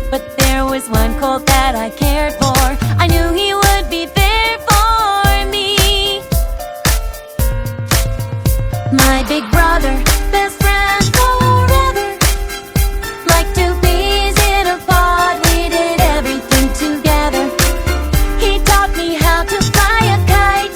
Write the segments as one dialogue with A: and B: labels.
A: But there was one colt that I cared for. I knew he would be there for me. My big brother, best friend forever, like two peas in a pod, we did everything together. He taught me how to fly a kite.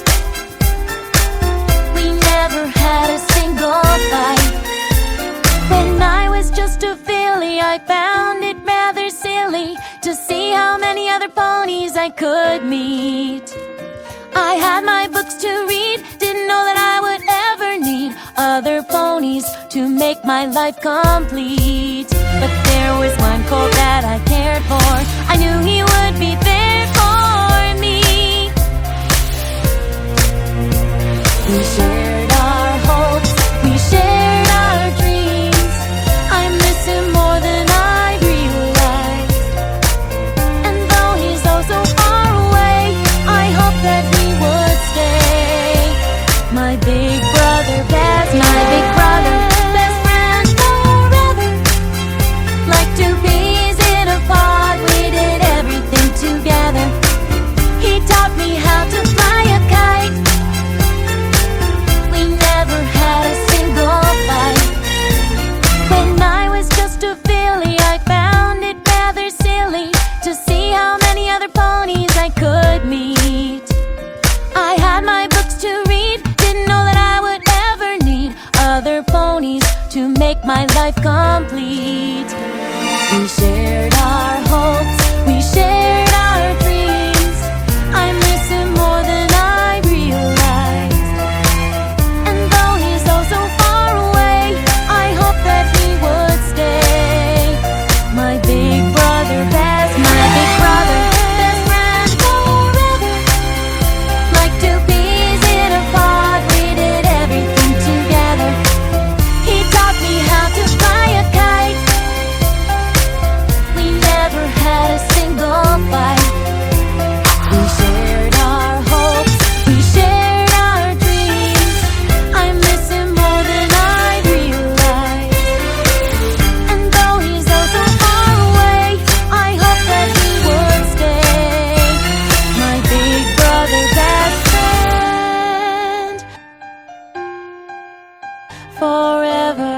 A: We never had a single fight. When I was just a filly, I found it rather silly to see how many other ponies I could meet. I had my books to read, didn't know that I would ever need other ponies to make my life complete. But there was one colt that I cared for. I knew he would be there for me. We shared our hopes, we shared our dreams. I miss him more than I realized. And though he's oh so far away, I hope that he would stay. My big brother, best friend forever, like two peas in a pod, we did everything together. He taught me how to fly a kite. We never had a single fight. When I was just a filly, I found it rather silly to see how many other ponies I could meet. I had my books to read, didn't know that I would ever need other ponies to make my life complete. We shared our hopes, we shared our dreams. I miss him more than I realized. And though he's oh so far away, I hope that he would stay. My big brother, best friend forever, like two peas in a pod, we did everything together. He taught me how to fly a kite. We never had a single fight. We shared our hopes, we shared our dreams. I miss him more than I realized. And though he's oh so far away, I hope that he would stay. My big brother, best friend forever.